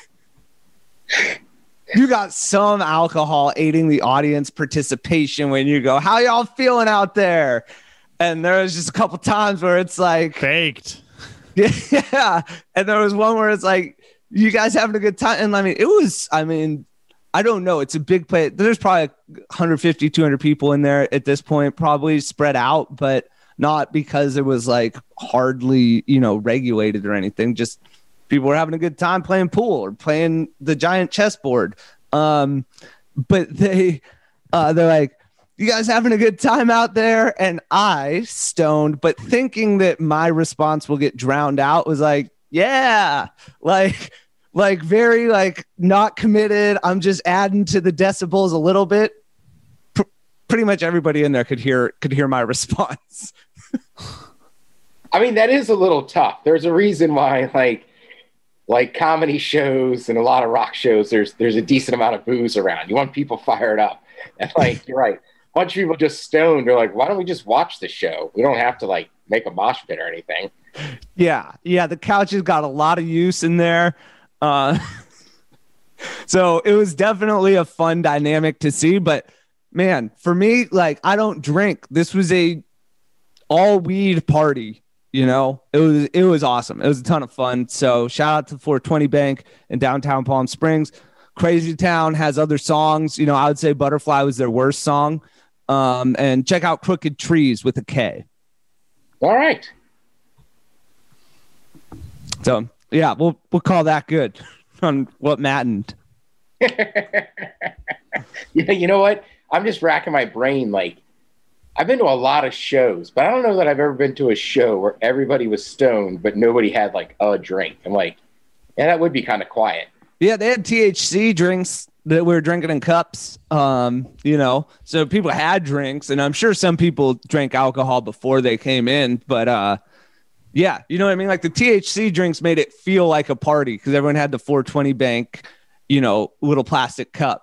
You got some alcohol aiding the audience participation when you go, how y'all feeling out there? And there was just a couple times where it's like faked. Yeah. And there was one where it's like, you guys having a good time? And I don't know. It's a big place. There's probably 150, 200 people in there at this point, probably spread out, but not because it was like hardly, regulated or anything. Just people were having a good time playing pool or playing the giant chessboard. But they're like, you guys having a good time out there? And I, stoned, but thinking that my response will get drowned out, was like, yeah, like very like not committed. I'm just adding to the decibels a little bit. Pretty much everybody in there could hear my response. I mean, that is a little tough. There's a reason why like comedy shows and a lot of rock shows, there's a decent amount of booze around. You want people fired up. And you're right. A bunch of people just stoned. They're like, why don't we just watch the show? We don't have to make a mosh pit or anything. Yeah. The couches got a lot of use in there. So it was definitely a fun dynamic to see. But man, for me, I don't drink. This was a all weed party. It was awesome. It was a ton of fun. So shout out to 420 Bank in downtown Palm Springs. Crazy Town has other songs. I would say Butterfly was their worst song. And check out Crooked Trees with a K. All right. So yeah, we'll call that good on what mattered. You know what? I'm just racking my brain. I've been to a lot of shows, but I don't know that I've ever been to a show where everybody was stoned, but nobody had a drink. I'm like, yeah, that would be kind of quiet. Yeah, they had THC drinks that we were drinking in cups, so people had drinks, and I'm sure some people drank alcohol before they came in, but yeah, you know what I mean? The THC drinks made it feel like a party because everyone had the 420 Bank, little plastic cup.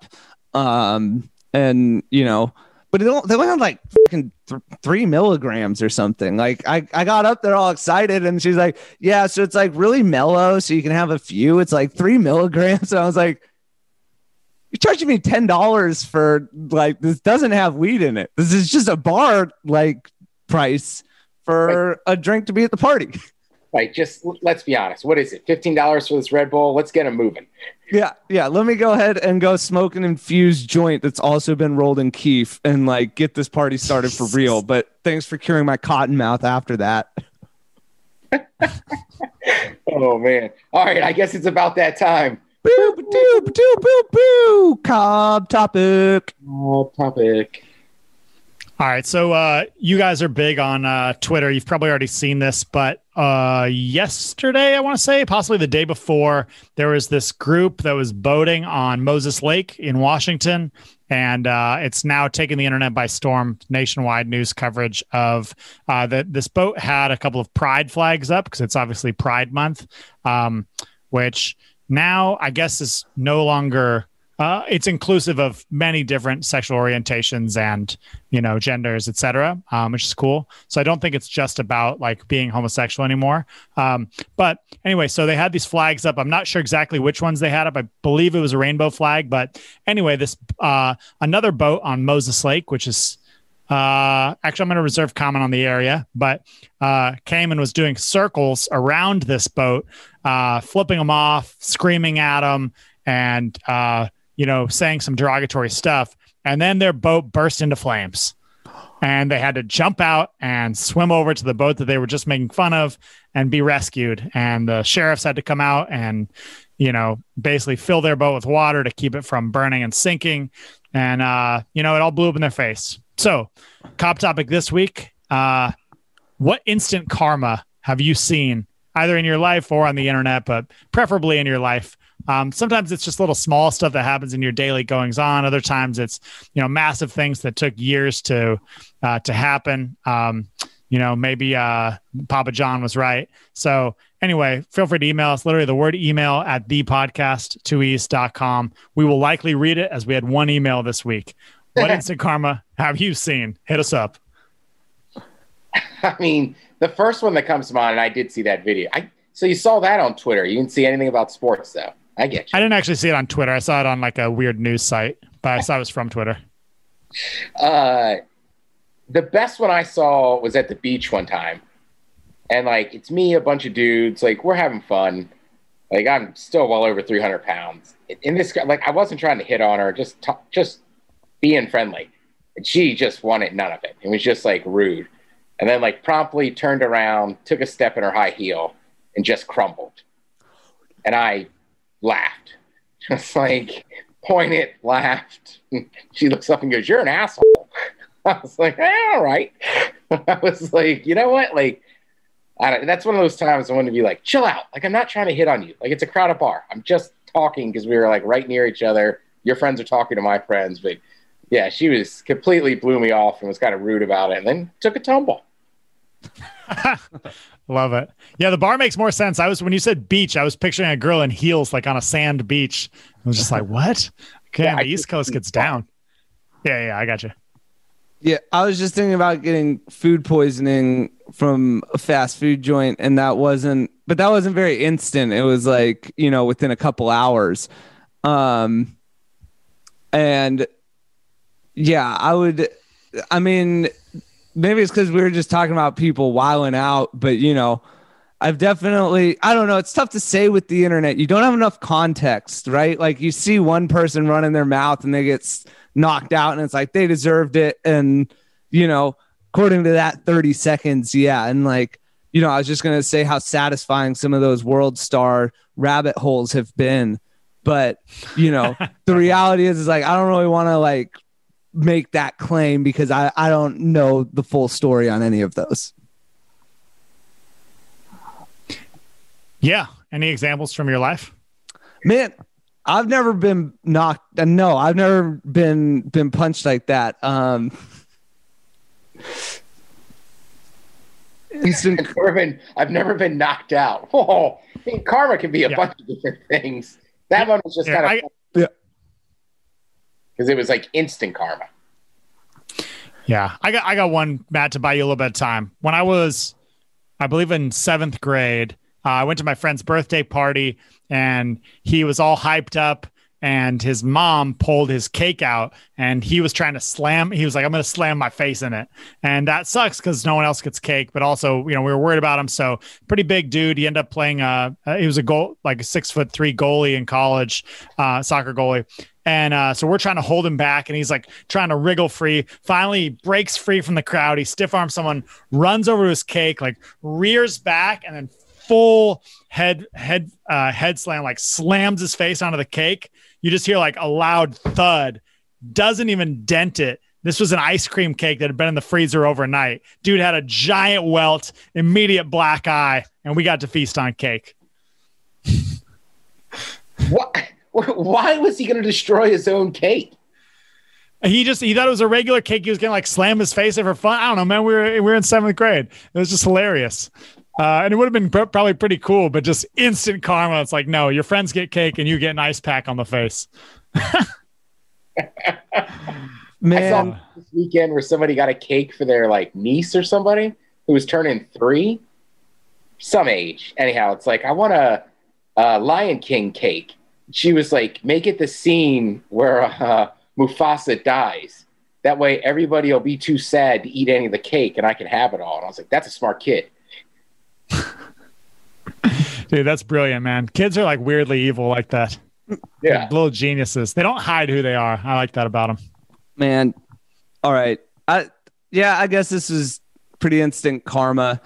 But they went on fucking 3 milligrams or something. I got up there all excited, and she's like, yeah, so it's really mellow, so you can have a few. It's 3 milligrams. And I was like, you're charging me $10 for this doesn't have weed in it. This is just a bar price for a drink to be at the party. Just let's be honest. What is it? $15 for this Red Bull? Let's get them moving. Yeah. Let me go ahead and go smoke an infused joint that's also been rolled in keef and get this party started for real. But thanks for curing my cotton mouth after that. Oh man! All right, I guess it's about that time. Boo, boo, boo, boo, boo. Cobb topic. All right, so you guys are big on Twitter. You've probably already seen this, but yesterday, I want to say, possibly the day before, there was this group that was boating on Moses Lake in Washington, and it's now taken the internet by storm. Nationwide news coverage of that this boat had a couple of pride flags up because it's obviously Pride Month, which now I guess is no longer. It's inclusive of many different sexual orientations and, genders, etc., which is cool. So I don't think it's just about like being homosexual anymore. But anyway, so they had these flags up. I'm not sure exactly which ones they had up. I believe it was a rainbow flag. But anyway, this another boat on Moses Lake, which is actually I'm going to reserve comment on the area, but came and was doing circles around this boat, flipping them off, screaming at them, and saying some derogatory stuff. And then their boat burst into flames and they had to jump out and swim over to the boat that they were just making fun of and be rescued. And the sheriffs had to come out and, basically fill their boat with water to keep it from burning and sinking. And, it all blew up in their face. So cop topic this week, what instant karma have you seen either in your life or on the internet, but preferably in your life? Sometimes it's just little small stuff that happens in your daily goings on. Other times it's, massive things that took years to happen. Maybe Papa John was right. So anyway, feel free to email us. Literally the word email at thepodcast2es.com. We will likely read it as we had one email this week. What instant karma have you seen? Hit us up. I mean, the first one that comes to mind, and I did see that video. So you saw that on Twitter. You didn't see anything about sports, though. I get you. I didn't actually see it on Twitter. I saw it on like a weird news site, but I saw it was from Twitter. The best one I saw was at the beach one time. And like, it's me, a bunch of dudes, like we're having fun. Like I'm still well over 300 pounds. In this, like I wasn't trying to hit on her, just being friendly. And she just wanted none of it. It was just like rude. And then like promptly turned around, took a step in her high heel and just crumbled. And I laughed, just like pointed, laughed. She looks up and goes, "You're an asshole." I was like, all right. I was like, you know what? Like, that's one of those times I want to be like, chill out. Like, I'm not trying to hit on you. Like, it's a crowded bar. I'm just talking because we were like right near each other. Your friends are talking to my friends. But yeah, she was completely blew me off and was kind of rude about it and then took a tumble. Love it. Yeah, the bar makes more sense. When you said beach, I was picturing a girl in heels, like on a sand beach. I was just like, what? Okay, yeah, the East Coast gets down. Yeah, I got you. Yeah, I was just thinking about getting food poisoning from a fast food joint, and that wasn't very instant. It was like, within a couple hours. And yeah, maybe it's because we were just talking about people wilding out, but I've definitely, I don't know. It's tough to say with the internet. You don't have enough context, right? Like you see one person running their mouth and they get knocked out and it's like, they deserved it. And, according to that 30 seconds. Yeah. And like, I was just going to say how satisfying some of those world star rabbit holes have been. But, the reality is like, I don't really want to like make that claim because I don't know the full story on any of those. Yeah. Any examples from your life? Man, I've never been knocked. No, I've never been punched like that. I've never been knocked out. Oh, I mean, karma can be a bunch of different things. That one was just kind of because it was like instant karma. Yeah, I got one, Matt, to buy you a little bit of time. When I was, I believe, in 7th grade, I went to my friend's birthday party, and he was all hyped up, and his mom pulled his cake out, and he was trying to slam. He was like, "I'm going to slam my face in it," and that sucks because no one else gets cake. But also, we were worried about him. So, pretty big dude. He ended up playing. He was a 6'3" goalie in college, soccer goalie. And so we're trying to hold him back, and he's like trying to wriggle free. Finally, he breaks free from the crowd. He stiff arms someone, runs over to his cake, like rears back, and then full head slam, like slams his face onto the cake. You just hear like a loud thud, doesn't even dent it. This was an ice cream cake that had been in the freezer overnight. Dude had a giant welt, immediate black eye, and we got to feast on cake. What? Why was he going to destroy his own cake? He thought it was a regular cake. He was going to like slam his face in for fun. I don't know, man. We were in 7th grade. It was just hilarious. And it would have been probably pretty cool, but just instant karma. It's like, no, your friends get cake and you get an ice pack on the face. Man. I saw this weekend where somebody got a cake for their like niece or somebody who was turning 3, some age. Anyhow, it's like, I want a Lion King cake. She was like, make it the scene where Mufasa dies. That way everybody will be too sad to eat any of the cake and I can have it all. And I was like, that's a smart kid. Dude, that's brilliant, man. Kids are like weirdly evil like that. Yeah. Like little geniuses. They don't hide who they are. I like that about them. Man. All right. I guess this is pretty instant karma.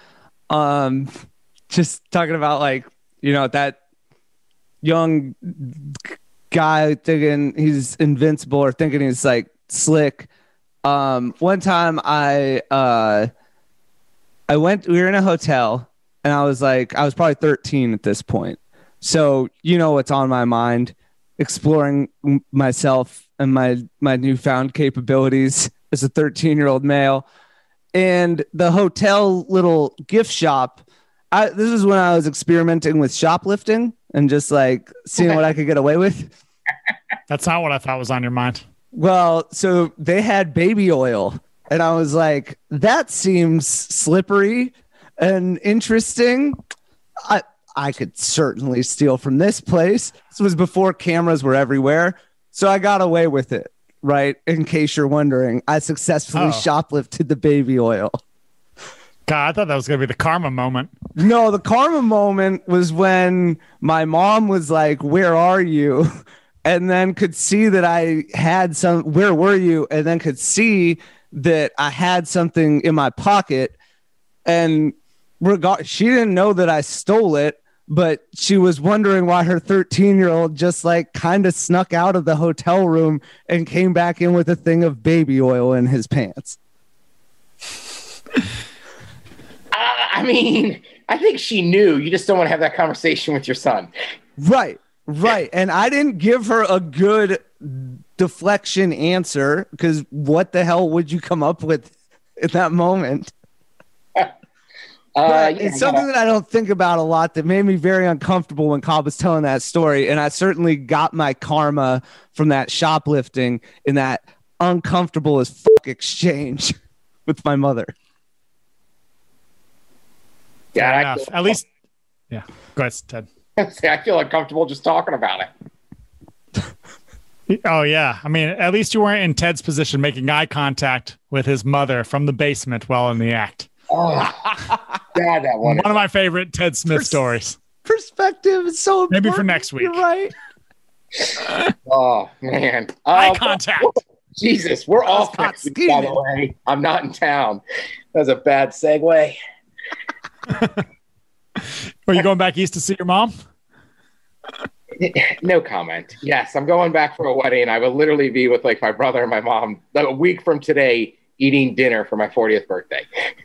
Just talking about like, that young guy thinking he's invincible or thinking he's like slick. One time we were in a hotel and I was probably 13 at this point. So, what's on my mind, exploring myself and my newfound capabilities as a 13-year-old male. And the hotel little gift shop, this is when I was experimenting with shoplifting and just like seeing what I could get away with. That's not what I thought was on your mind. Well, so they had baby oil and I was like, that seems slippery and interesting. I could certainly steal from this place. This was before cameras were everywhere. So I got away with it, right? In case you're wondering, I successfully shoplifted the baby oil. God, I thought that was going to be the karma moment. No, the karma moment was when my mom was like, where are you? And then could see that I had where were you? And then could see that I had something in my pocket. And she didn't know that I stole it, but she was wondering why her 13-year-old just like kind of snuck out of the hotel room and came back in with a thing of baby oil in his pants. I mean, I think she knew. You just don't want to have that conversation with your son. Right. And I didn't give her a good deflection answer because what the hell would you come up with in that moment? It's something that I don't think about a lot that made me very uncomfortable when Cobb was telling that story. And I certainly got my karma from that shoplifting in that uncomfortable as fuck exchange with my mother. Yeah, at least. Yeah, go ahead, Ted. I feel uncomfortable just talking about it. Oh, yeah. I mean, at least you weren't in Ted's position making eye contact with his mother from the basement while in the act. Oh, God, that one. One of my favorite Ted Smith stories. Perspective is so important. Maybe for next week. You're right. Oh, man. Eye contact. Jesus, we're off next week, by the way. I'm not in town. That was a bad segue. Are you going back east to see your mom? No comment. Yes, I'm going back for a wedding. I will literally be with like my brother and my mom a week from today eating dinner for my 40th birthday.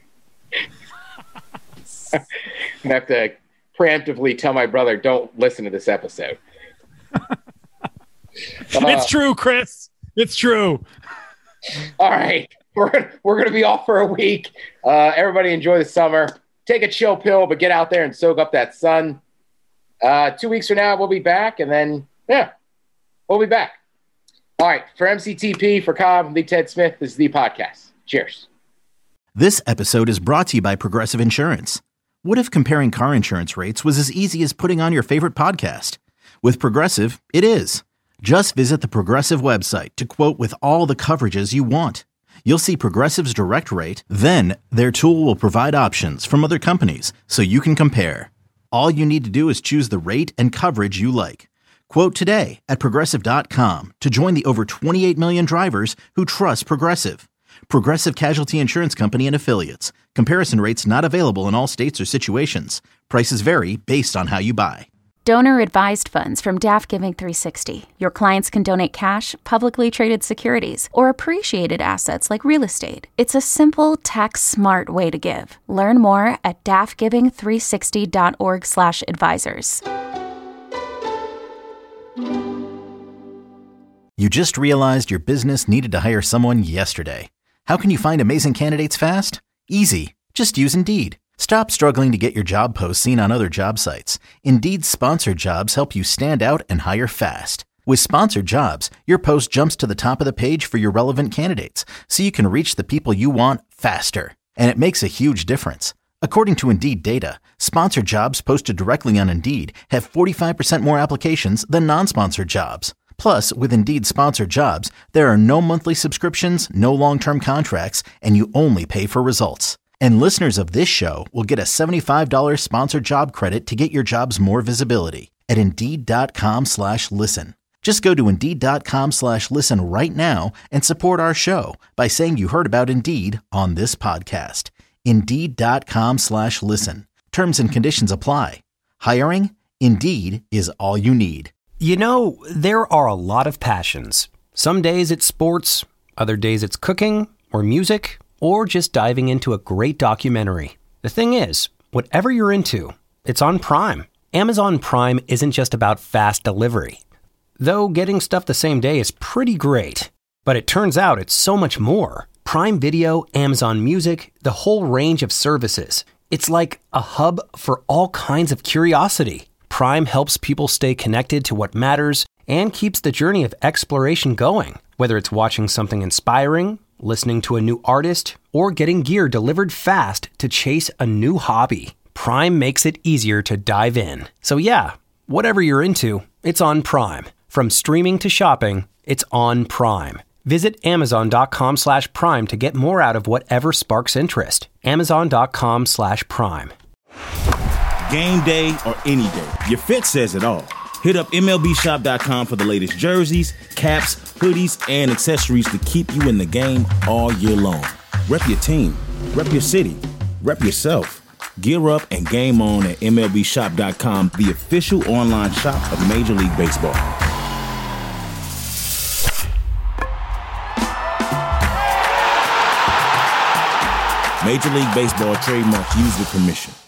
I'm going to have to preemptively tell my brother, don't listen to this episode. It's true, Chris. It's true. All right. We're going to be off for a week. Everybody enjoy the summer. Take a chill pill, but get out there and soak up that sun. 2 weeks from now, we'll be back. And then, we'll be back. All right. For MCTP, for Cobb, the Ted Smith, this is the podcast. Cheers. This episode is brought to you by Progressive Insurance. What if comparing car insurance rates was as easy as putting on your favorite podcast? With Progressive, it is. Just visit the Progressive website to quote with all the coverages you want. You'll see Progressive's direct rate, then their tool will provide options from other companies so you can compare. All you need to do is choose the rate and coverage you like. Quote today at Progressive.com to join the over 28 million drivers who trust Progressive. Progressive Casualty Insurance Company and Affiliates. Comparison rates not available in all states or situations. Prices vary based on how you buy. Donor-advised funds from Daft Giving 360. Your clients can donate cash, publicly traded securities, or appreciated assets like real estate. It's a simple, tax-smart way to give. Learn more at daftgiving360.org/advisors. You just realized your business needed to hire someone yesterday. How can you find amazing candidates fast? Easy. Just use Indeed. Stop struggling to get your job posts seen on other job sites. Indeed's sponsored jobs help you stand out and hire fast. With sponsored jobs, your post jumps to the top of the page for your relevant candidates, so you can reach the people you want faster. And it makes a huge difference. According to Indeed data, sponsored jobs posted directly on Indeed have 45% more applications than non-sponsored jobs. Plus, with Indeed sponsored jobs, there are no monthly subscriptions, no long-term contracts, and you only pay for results. And listeners of this show will get a $75 sponsored job credit to get your jobs more visibility at Indeed.com/listen. Just go to Indeed.com/listen right now and support our show by saying you heard about Indeed on this podcast. Indeed.com/listen. Terms and conditions apply. Hiring? Indeed is all you need. You know, there are a lot of passions. Some days it's sports, other days it's cooking or music, or just diving into a great documentary. The thing is, whatever you're into, it's on Prime. Amazon Prime isn't just about fast delivery. Though getting stuff the same day is pretty great. But it turns out it's so much more. Prime Video, Amazon Music, the whole range of services. It's like a hub for all kinds of curiosity. Prime helps people stay connected to what matters and keeps the journey of exploration going. Whether it's watching something inspiring, listening to a new artist, or getting gear delivered fast to chase a new hobby, Prime makes it easier to dive in. So yeah, whatever you're into, it's on Prime. From streaming to shopping, it's on Prime. Visit Amazon.com/Prime to get more out of whatever sparks interest. Amazon.com/Prime. Game day or any day, your fit says it all. Hit up MLBshop.com for the latest jerseys, caps, hoodies, and accessories to keep you in the game all year long. Rep your team, rep your city, rep yourself. Gear up and game on at MLBshop.com, the official online shop of Major League Baseball. Major League Baseball trademarks used with permission.